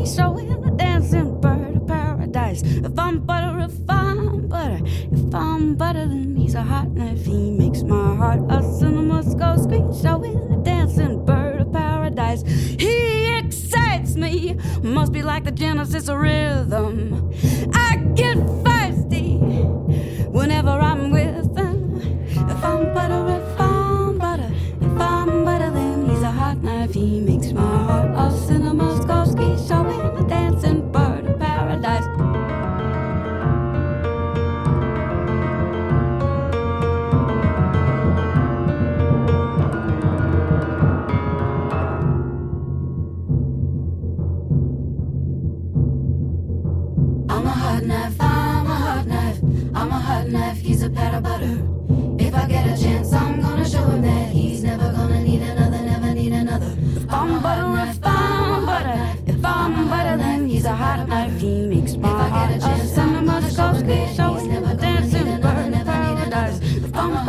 screen showing the dancing bird of paradise. If I'm butter, if I'm butter, then he's a hot knife. He makes my heart a cinema score screen showing the dancing bird of paradise. He excites me, must be like the Genesis rhythm. I get feisty whenever I'm with him. If I'm butter, then he's a hot knife. He makes my heart a cinema score screen showing the dancing bird of paradise. He's a pat of butter. If I get a chance, I'm gonna show him that he's never gonna need another, never need another. If I'm butter, then he's a hot knife. He makes my heart a cinema score screen showing the dancing bird of paradise. If I'm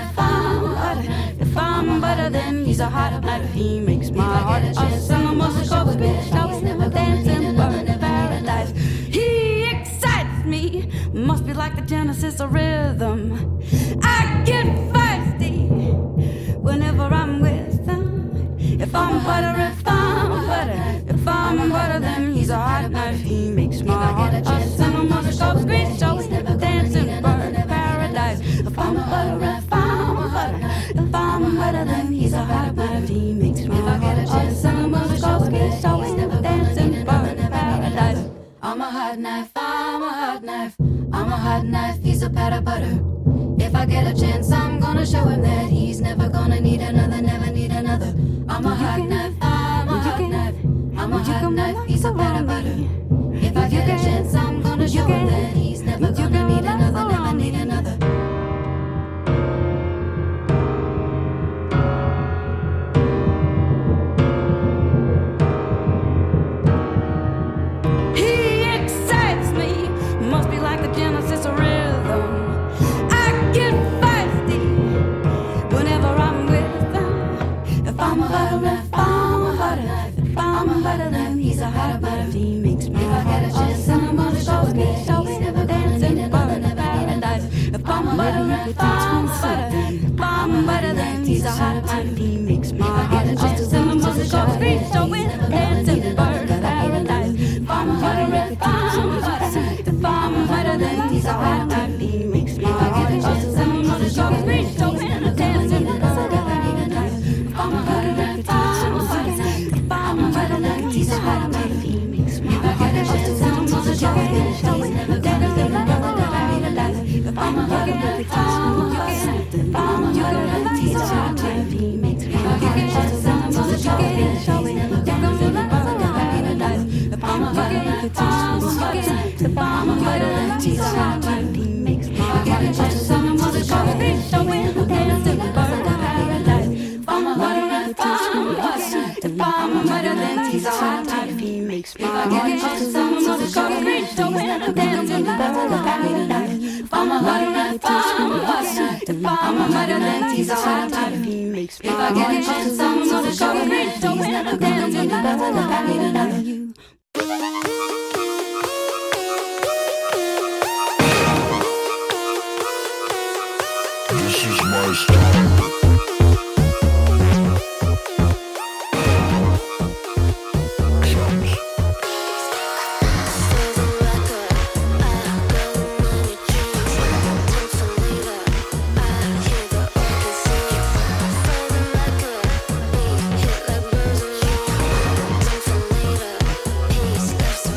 butter, then he's a hot knife. He makes my heart a cinema score screen showing the dancing bird of paradise. He excites me, must be like the Genesis of rhythm. I get feisty whenever I'm with him. If I'm butter, then he's a hot knife. He makes my heart a cinema score screen showing the dancing bird of paradise. If I'm butter, then he's a hot knife. He makes my heart a cinema score screen showing the dancing bird of paradise. I'm a hot knife, I'm a hot knife, I'm a hot knife, he's a pat of butter. If I get a chance, I'm gonna show him that he's never gonna need another, never need another. I'm a hot knife, I'm a hot knife, I'm a hot knife, he's a pat of butter. If I get a chance, I'm gonna show him that he's never gonna need another, never need another. Genesis rhythm. I get feisty whenever I'm with him. If I'm butter, then he's a hot butter. He makes me heart a cinema score screen showing the dancing bird of paradise. If I'm butter, then he's a hot butter. He makes my heart a cinema score screen showing the dancing bird of paradise. If I'm butter, then he's a hot knife. He makes my heart a cinema score screen showing the dancing bird of paradise. If I'm butter, then he's a hot knife. He makes my heart a cinema score screen showing the dancing bird of paradise. If I'm butter, then he's a hot knife. He makes my heart a cinema score screen showing the dancing bird of paradise. If I'm butter, he's a hot knife. He makes my heart a cinema score screen showing the dancing bird of paradise. If I'm butter, then he's a hot knife. He makes my heart a cinema score screen showing the dancing bird of paradise. If I'm butter, then he's a hot knife. He makes my heart a cinema score screen showing the dancing bird of paradise. This is my style. Steps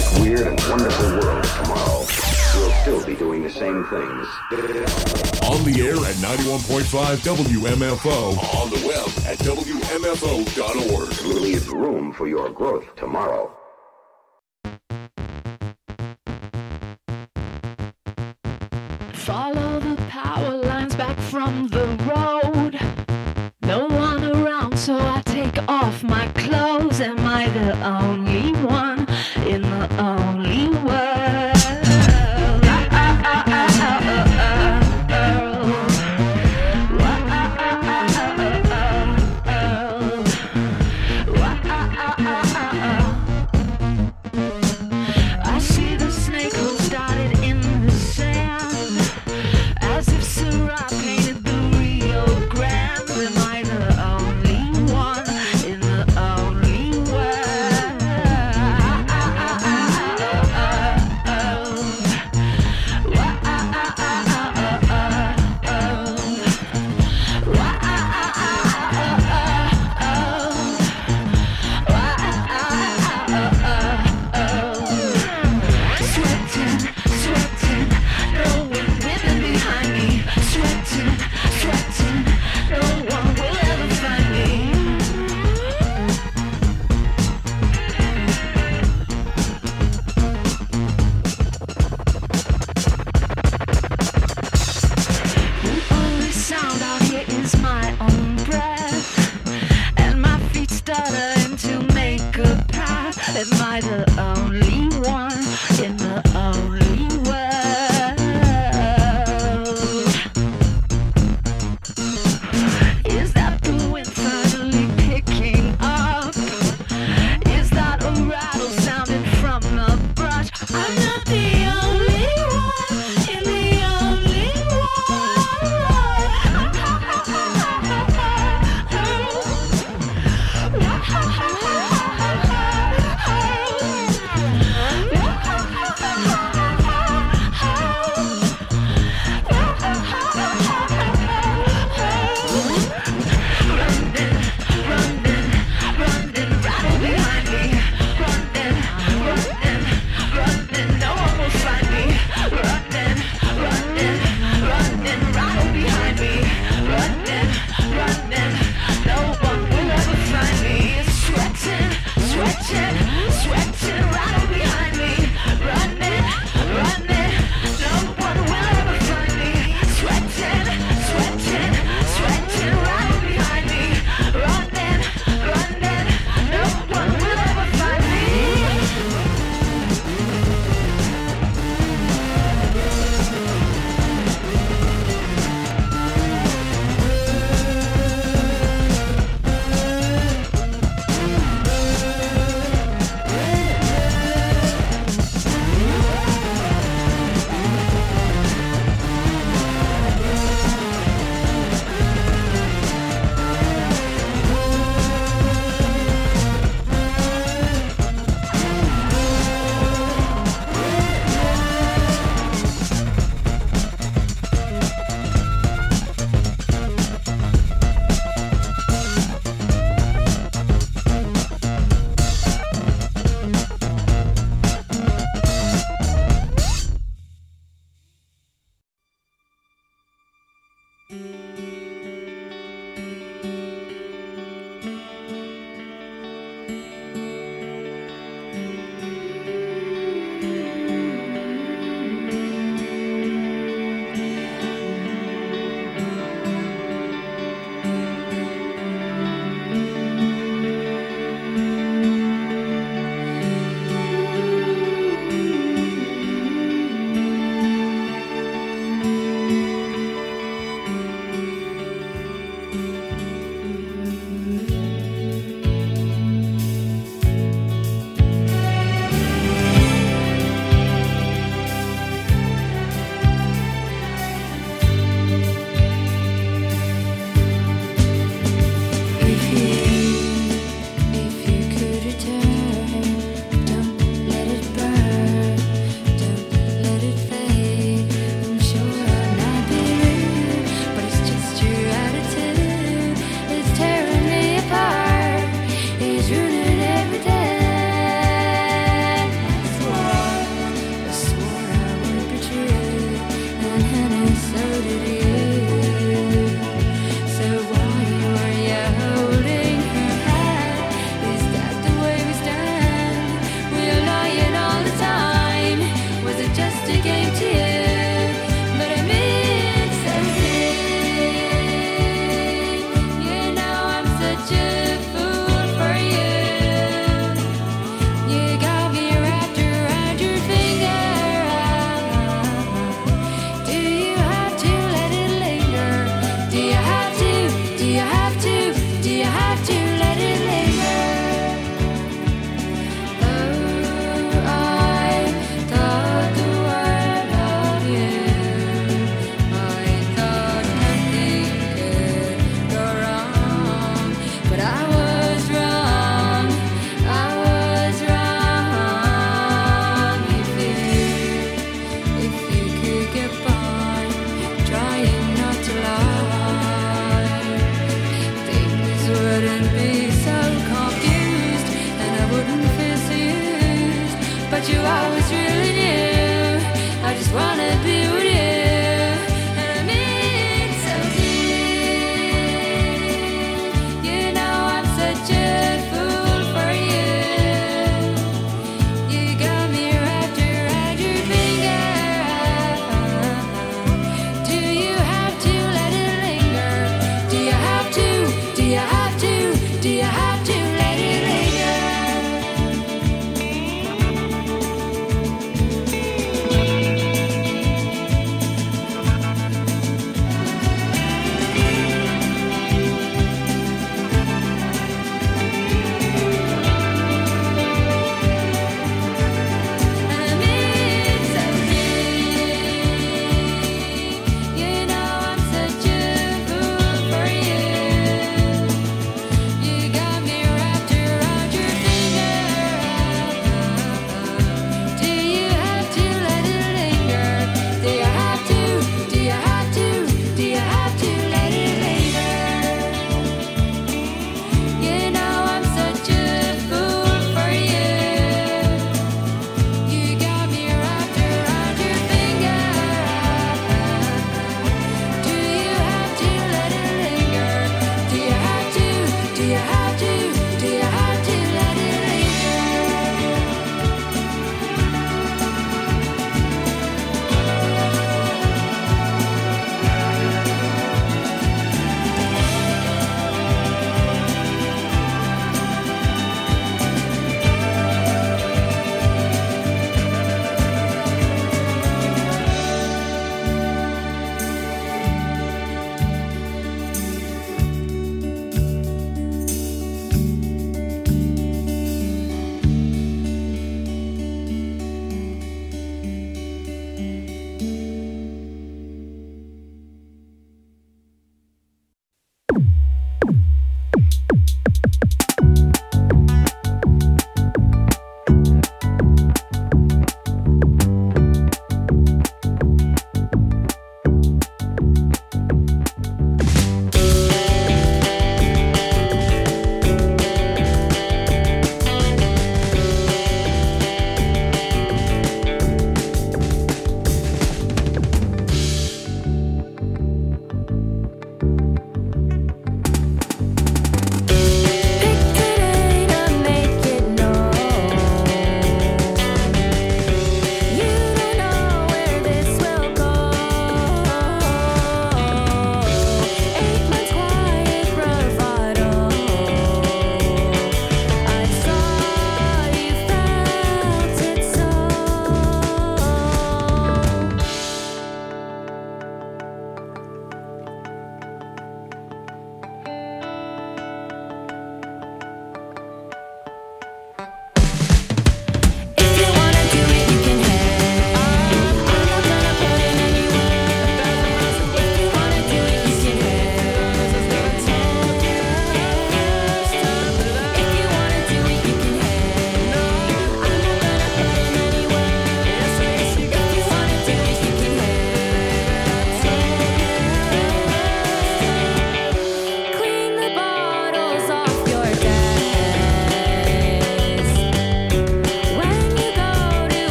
this weird and wonderful world tomorrow, we'll still be doing the same things. On the air at 91.5 WMFO. On the web at WMFO.org. Leave room for your growth tomorrow. Follow the power lines back from the road. No one around, so I take off my clothes. Am I the only one in the only world? I see the snake hole started in the sand, as if Syrah painted the Rio Grande. Am I the only one in the only world? Sweating, sweating, no one whipping behind me. Sweating, sweating, no one will ever find me. The only sound out here is my own breath, and my feet stuttering to make a path. Am I the only one in the only world? Is that the wind finally picking up? Is that a rattle sounding from the brush? I'm not the only one in the only really new. I just wanna be with you. And I mean so deep. You know I'm such a fool for you. You got me wrapped around your finger. Do you have to let it linger? Do you have to? Do you have to? Do you have to let it linger? And I mean so deep. You know I'm such a fool for you. You got me wrapped around your finger. Do you have to let it linger? Do you have to? Do you have to? Do you have to let it linger? You know I'm such a fool for you. You got me wrapped around your finger. Do you have to let it linger? Do you have to? Do you have to? Do you have to let it linger?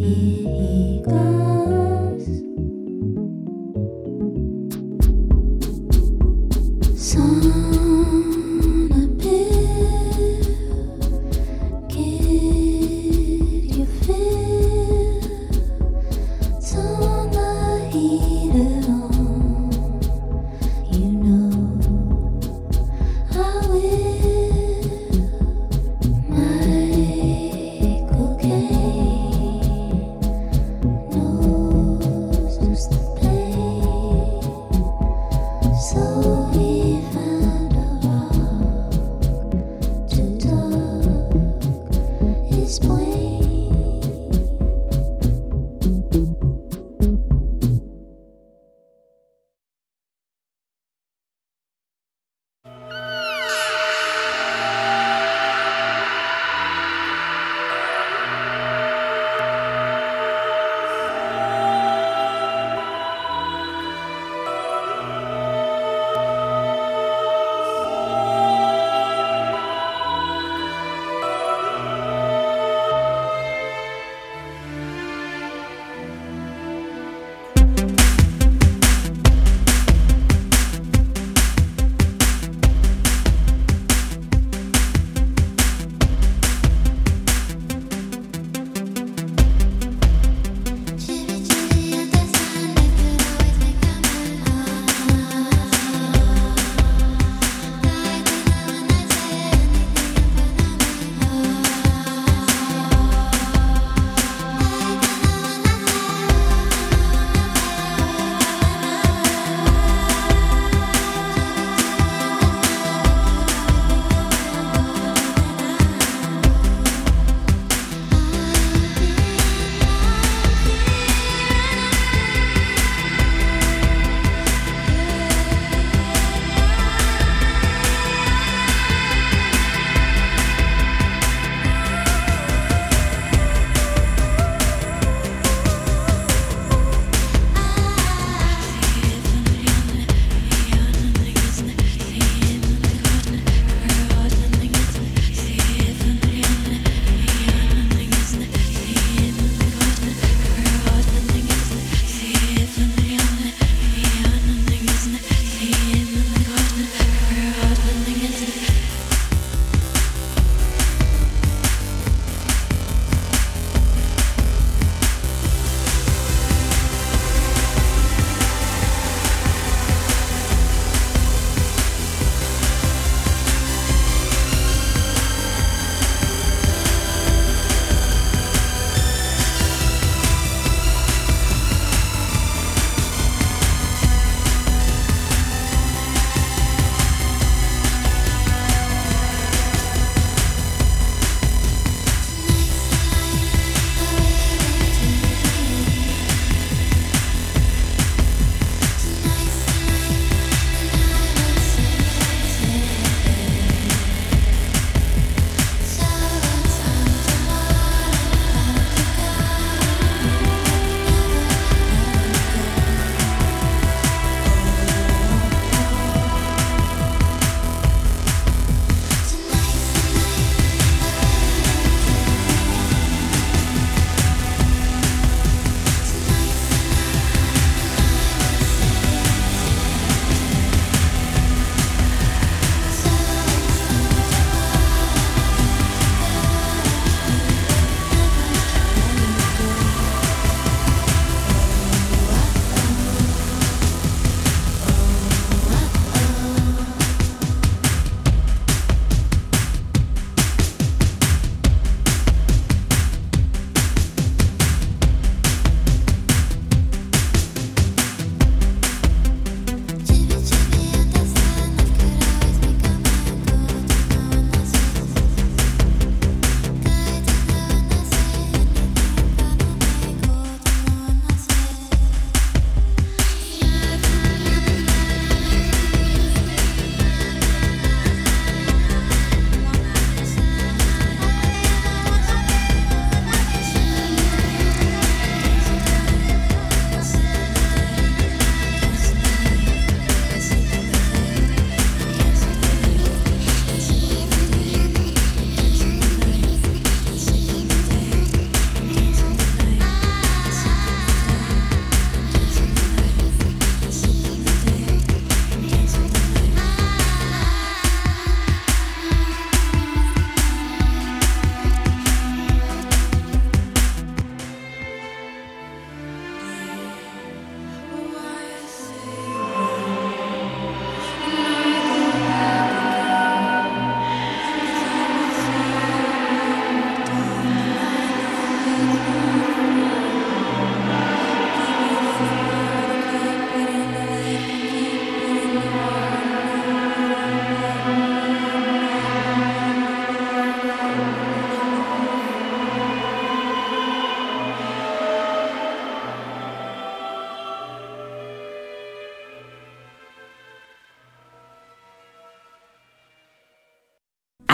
No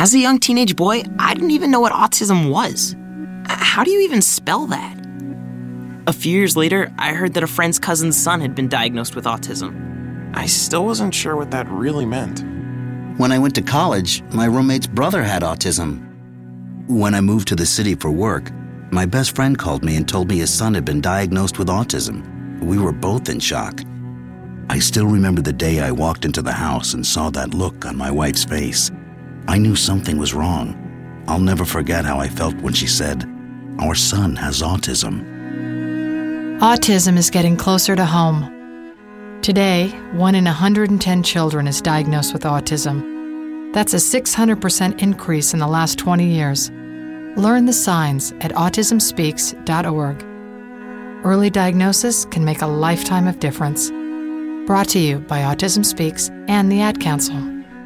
As a young teenage boy, I didn't even know what autism was. How do you even spell that? A few years later, I heard that a friend's cousin's son had been diagnosed with autism. I still wasn't sure what that really meant. When I went to college, my roommate's brother had autism. When I moved to the city for work, my best friend called me and told me his son had been diagnosed with autism. We were both in shock. I still remember the day I walked into the house and saw that look on my wife's face. I knew something was wrong. I'll never forget how I felt when she said, "Our son has autism." Autism is getting closer to home. Today, 1 in 110 children is diagnosed with autism. That's a 600% increase in the last 20 years. Learn the signs at autismspeaks.org. Early diagnosis can make a lifetime of difference. Brought to you by Autism Speaks and the Ad Council.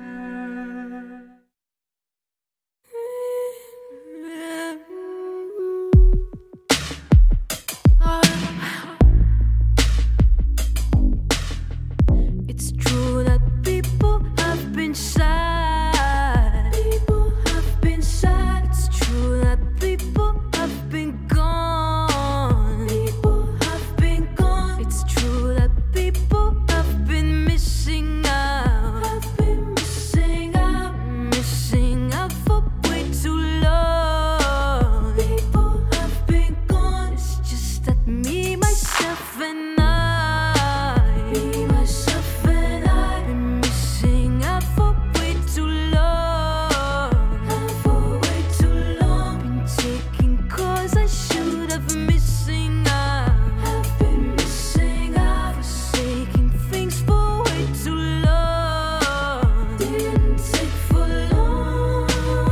It's true that people have been sad. People have been sad. It's true that people have been gone. People have been gone. It's true that people have been missing out. Have been missing out. Missing out for way too long. People have been gone. It's just that me, myself, and I. Me, myself, and I. Been missing out for way too long. For way too long. Been taking calls I should have missing out. Have been missing out. Forsaking things for way too long. Didn't take for long.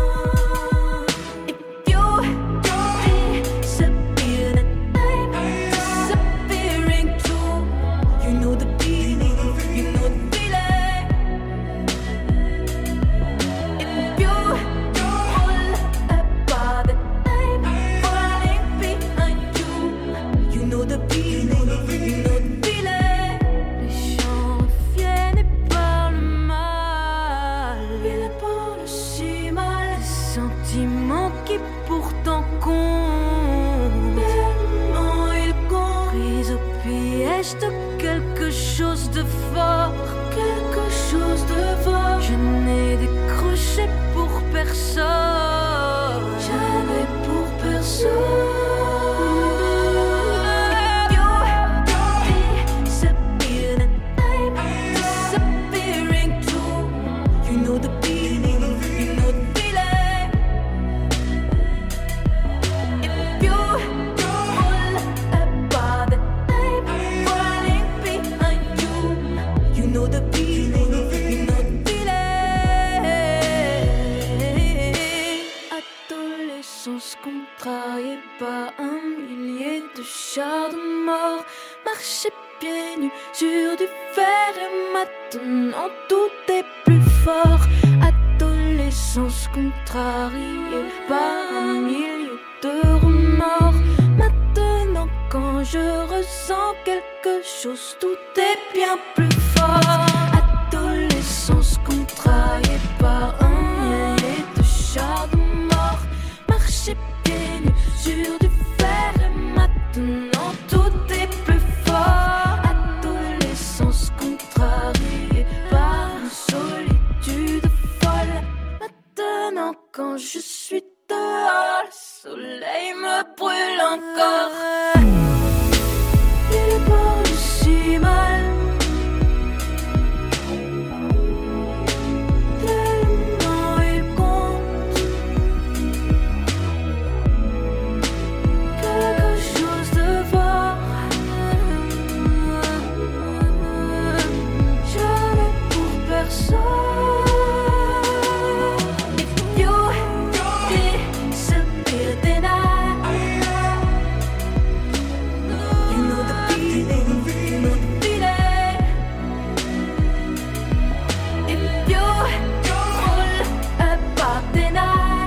If you disappear, then I'm disappearing too. You know the feeling, you know the feeling. If you fall apart, then I'm falling behind you. You know the feeling, you know the feeling. Les gens reviennent et parlent mal. Ils parlent si mal. Des sentiments qui pourtant comptent. Tellement ils comptent. Pris au piège de quelque chose de fort. Quelque chose de fort. Je n'ai décroché pour personne. Jamais pour personne. You disappear and I'm disappearing too. You know the feeling, you know the feeling. If you fall apart, then I'm falling behind you. You know the feeling, you know the feeling. Adolescence contrariée par un millier de chars de mort. Marcher pieds nus sur du fer et maintenant tout est plus fort. Adolescence contrariée par un millier de remords. Maintenant quand je ressens quelque chose, tout est bien plus fort. Adolescence contrariée par un millier de chars de mort. Marcher pieds nus sur du fer et maintenant tout est plus fort. Adolescence contrariée par une solitude folle. Maintenant quand je suis dehors, le soleil me brûle encore. Il parle si mal. Tellement il compte. Quelque chose de fort. Jamais pour personne. If you disappear, then I. You know the feeling, you know the feeling. If you fall apart, then I.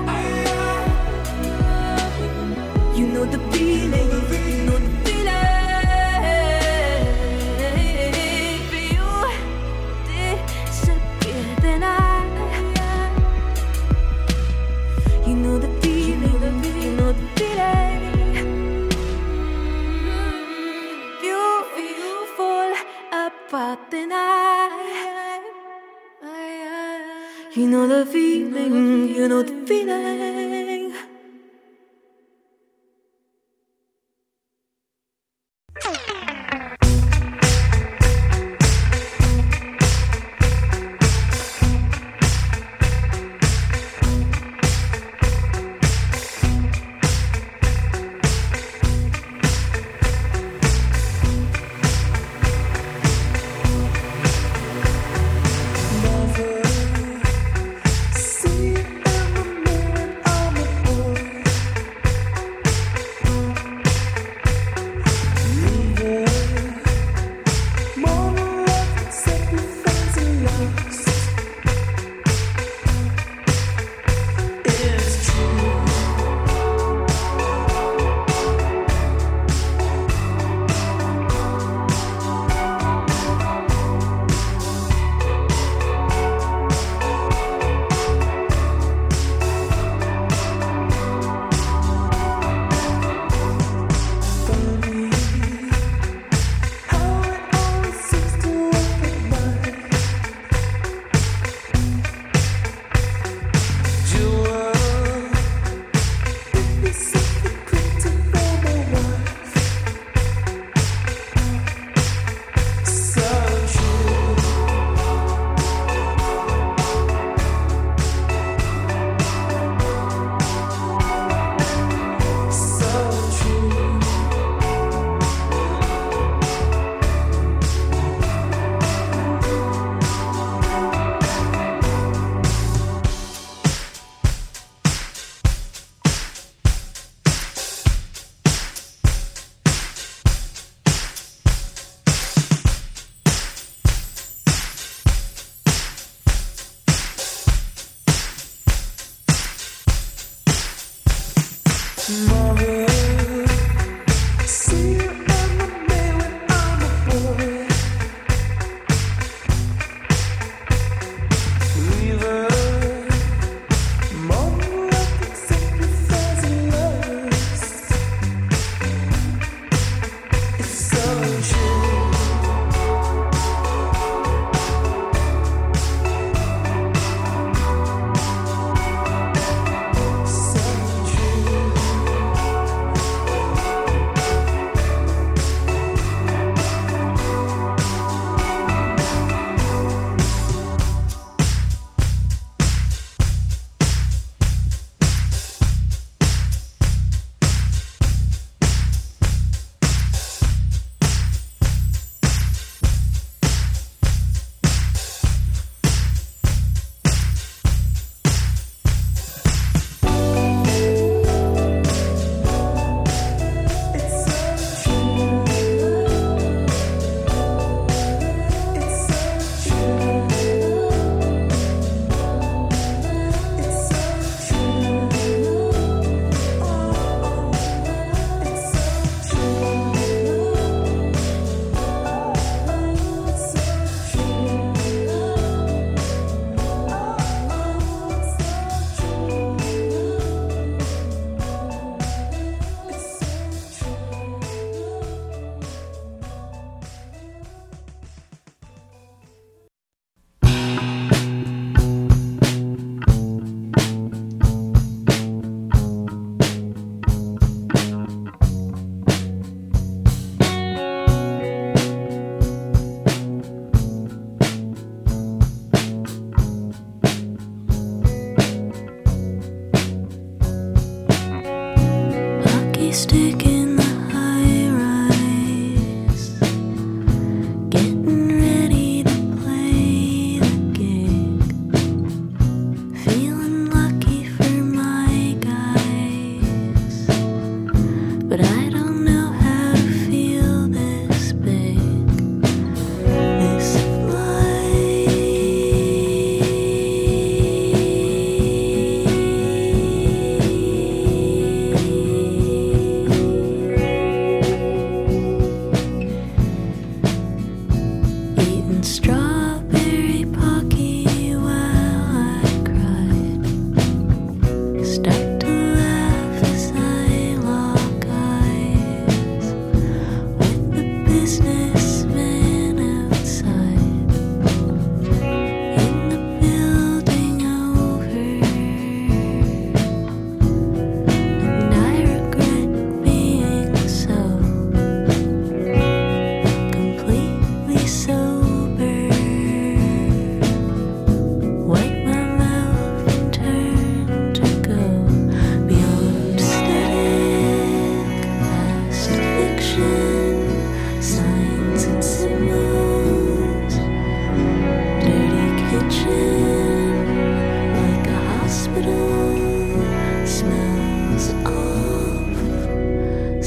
You know the feeling, you know the feeling. If you disappear, then I. You know the feeling, you know the feeling. Never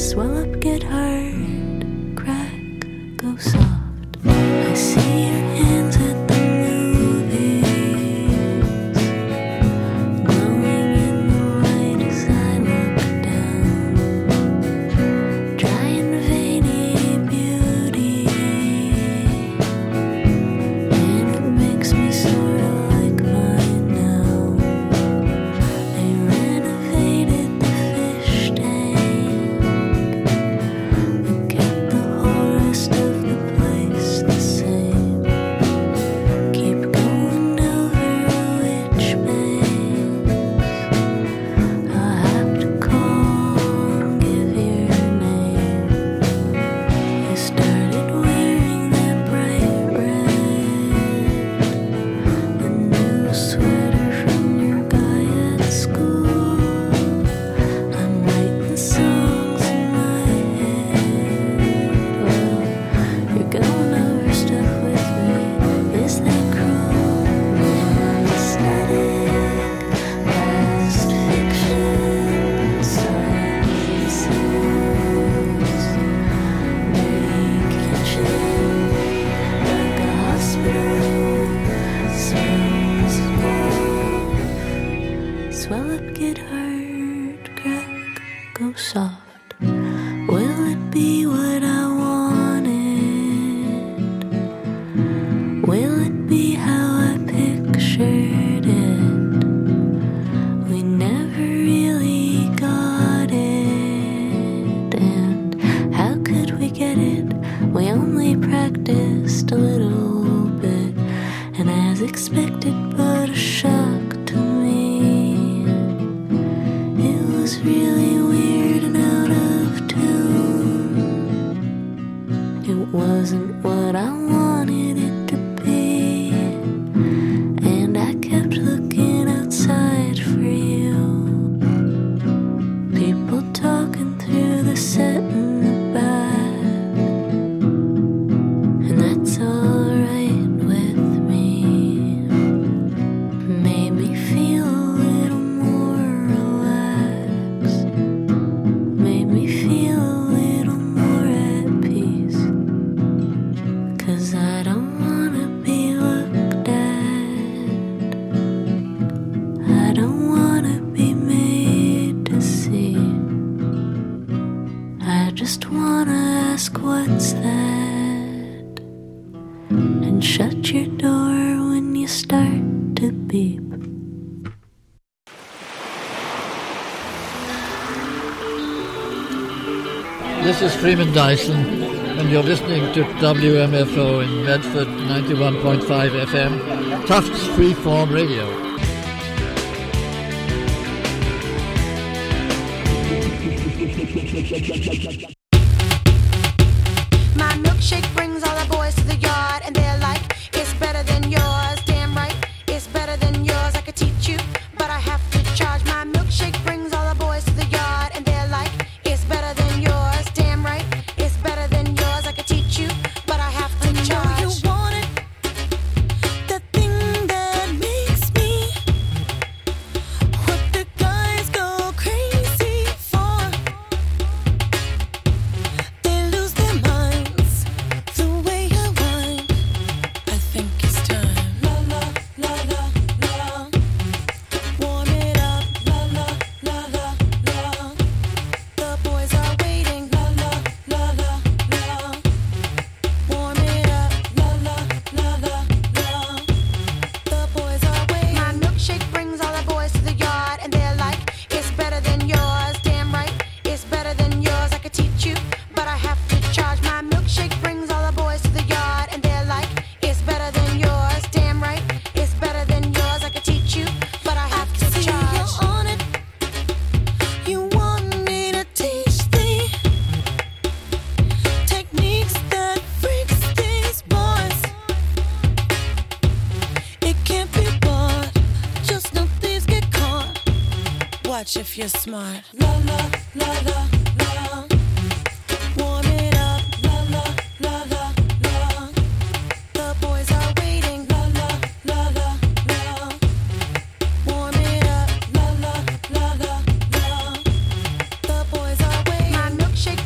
swell up, get hard, crack, go soft. I see your hands at the movies, glowing in the light as I look down, trying veiny beauty, and it makes me sorta like mine now. They renovated the fish tank, but kept the whole rest of the place the same. Keep going over which banks. I'll have to call and give your name. You started wearing that bright red, the new sweater from your guy at school. I'm writing songs in my head. Well, you're going over stuff with me. Is that cruel? Aesthetic, fast fiction, science, big kitchen, like a hospital, smells of gold. Swell up, get hard, crack, go soft. Will it be what I wanted? Will it be how I pictured it? We never really got it. And how could we get it? We only practiced a little bit. And as expected, but a shock to me, it was really weird and out of tune. It wasn't what I wanted it to be, and I kept looking outside for you. People talking through the set in the back, and that's alright with me. Made me feel a little more relaxed, made me feel a little more at peace. 'Cause I don't wanna be looked at, I don't wanna be made to see. I just wanna ask what's that, and shut your door when you start to beep. This is Freeman Dyson, and you're listening to WMFO in Medford 91.5 FM, Tufts Freeform Radio. My milkshake brings all the boys to the yard, and they're like, it's better than yours. Damn right, it's better than yours. I could teach you, but I have to charge. My milkshake brings all the boys to the yard, and they're like, it's better than yours. Damn right, it's better than yours. I could teach you, but I have to charge. You want it, the thing that makes me, what the guys go crazy for. They lose their minds the way I whine. I think it's time. La la la la la. Warm it up. La la la la la. The boys are waiting. La la la la la. Warm it up. La la la la la. The boys are waiting. My milkshake brings all the boys to the yard, and they're like, it's better than yours. Damn right, it's better than yours. I could teach you, but I have to charge. My milkshake brings all the boys to the yard, and they're like, it's better than yours. Damn right, it's better than yours. I could teach you, but I have to charge. You're on it. You want me to teach thee techniques that freaks these boys. It can't be bought. Just know thieves get caught. Watch if you're smart. La la la la la. Warm it up. La la la la la. The boys are waiting. La la la la la. Warm it up. La la la la la. The boys are waiting. My milkshake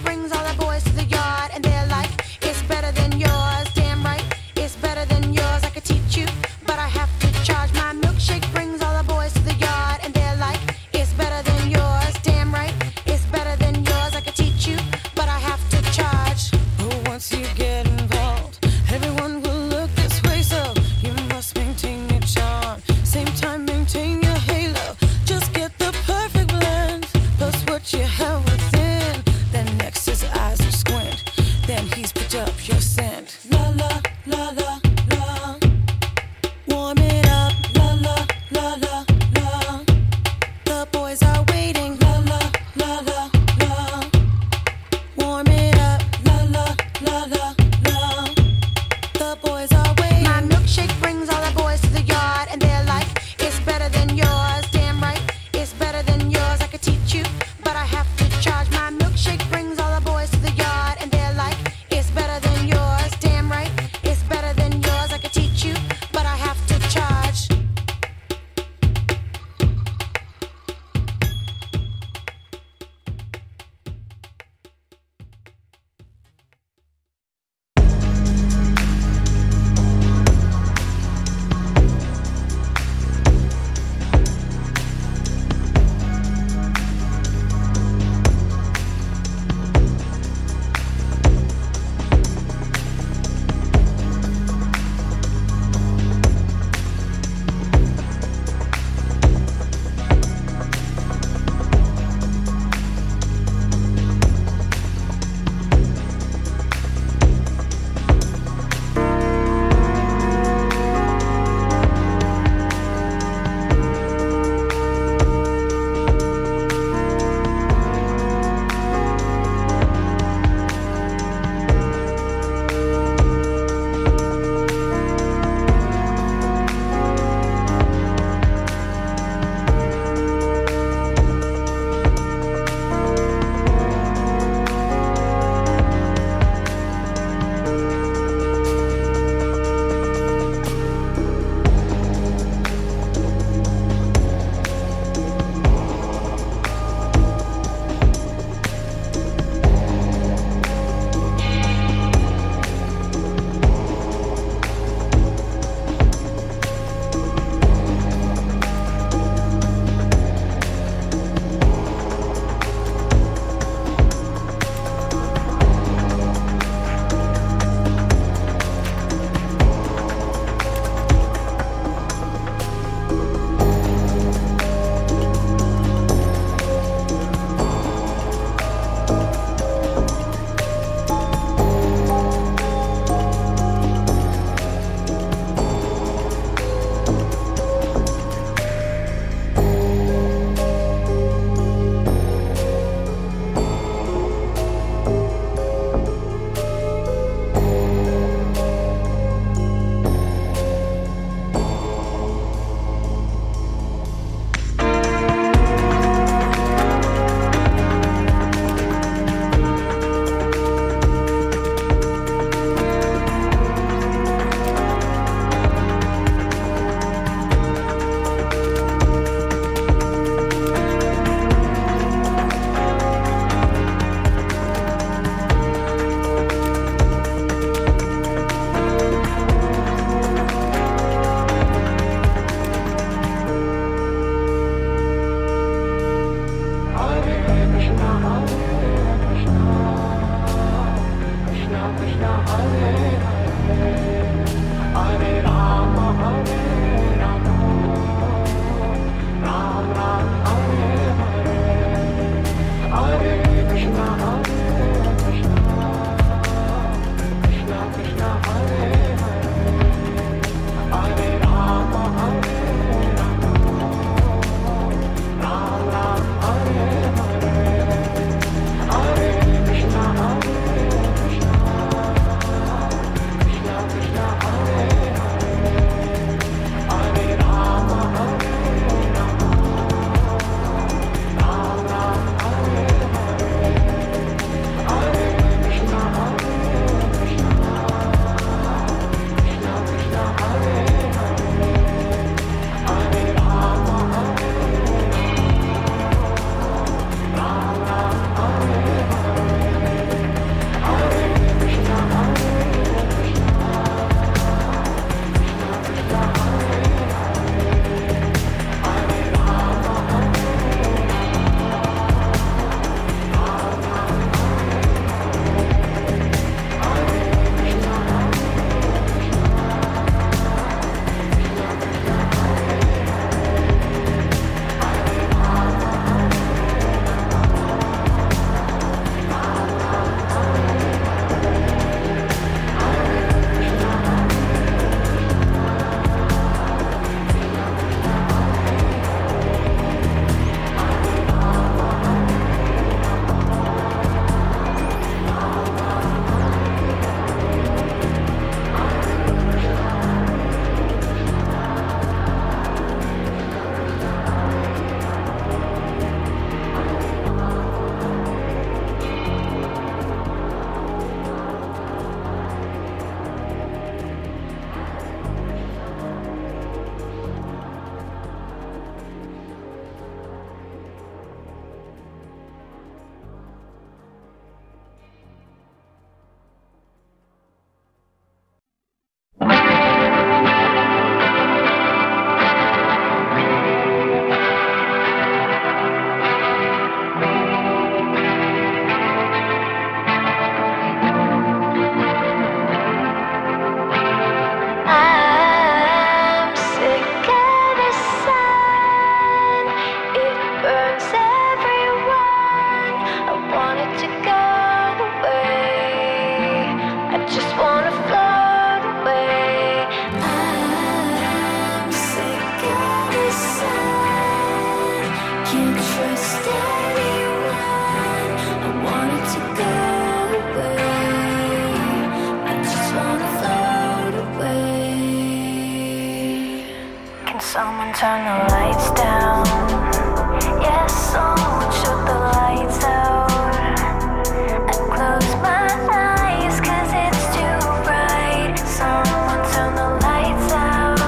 turn the lights down. Yes, someone shut the lights out. I close my eyes 'cause it's too bright. Someone turn the lights out.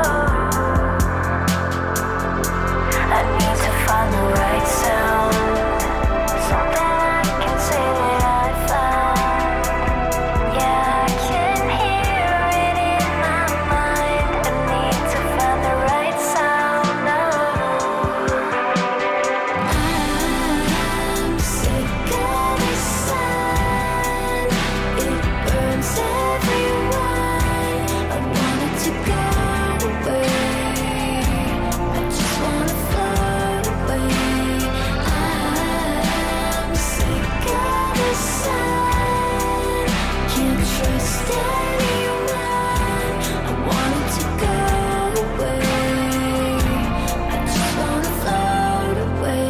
I need to find the right sound. Something I can say that I found. Yeah, I can hear it in my mind. I need to find the right sound now. I'm sick of this sun. It burns everyone. I want it to go away. I just wanna float away. I'm sick of this sun. Can't trust anyone. I want it to go away. I just wanna float away.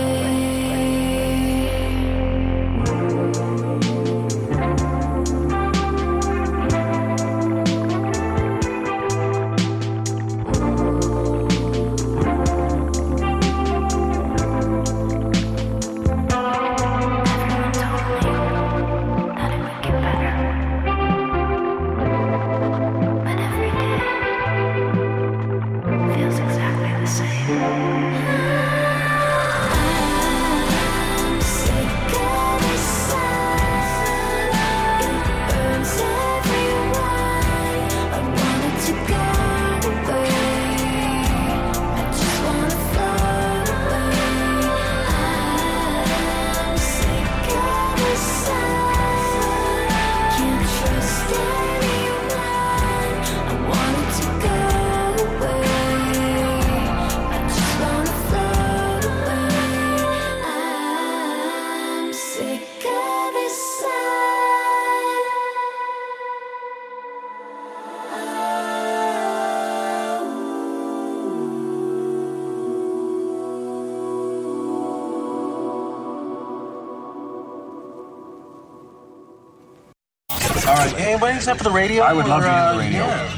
Everyone told me that it would get better, but every day feels exactly the same. I'm sick of this sun. It burns everyone. I want it to go away. I just wanna float away. I'm sick of this sun. Can't trust anyone. I want it to go away. I just wanna float away. I'm sick of this All right, anybody except for the radio? I would love to hear the radio. Yeah.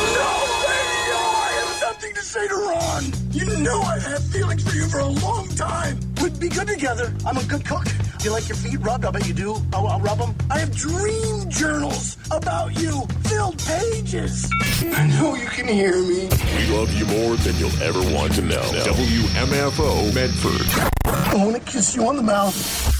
I have something to say to Ron. You know I've had feelings for you for a long time. We'd be good together. I'm a good cook. Do you like your feet rubbed? I bet you do. I'll rub them. I have dream journals about you. Filled pages. I know you can hear me. We love you more than you'll ever want to know. WMFO Medford. I want to kiss you on the mouth.